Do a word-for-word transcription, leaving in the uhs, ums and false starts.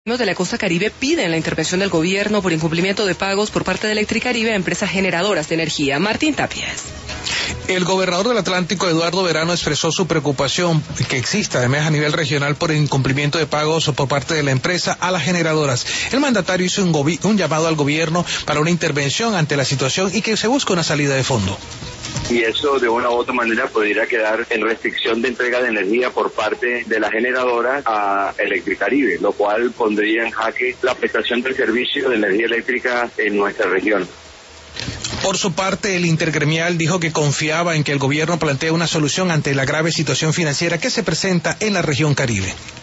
Los de la costa Caribe piden la intervención del gobierno por incumplimiento de pagos por parte de Electricaribe a empresas generadoras de energía. Martín Tapias. El gobernador del Atlántico, Eduardo Verano, expresó su preocupación que exista además a nivel regional por el incumplimiento de pagos por parte de la empresa a las generadoras. El mandatario hizo un, un llamado al gobierno para una intervención ante la situación y que se busque una salida de fondo. Y eso de una u otra manera podría quedar en restricción de entrega de energía por parte de la generadora a Electricaribe, lo cual pondría en jaque la prestación del servicio de energía eléctrica en nuestra región. Por su parte, el intergremial dijo que confiaba en que el gobierno plantee una solución ante la grave situación financiera que se presenta en la región Caribe.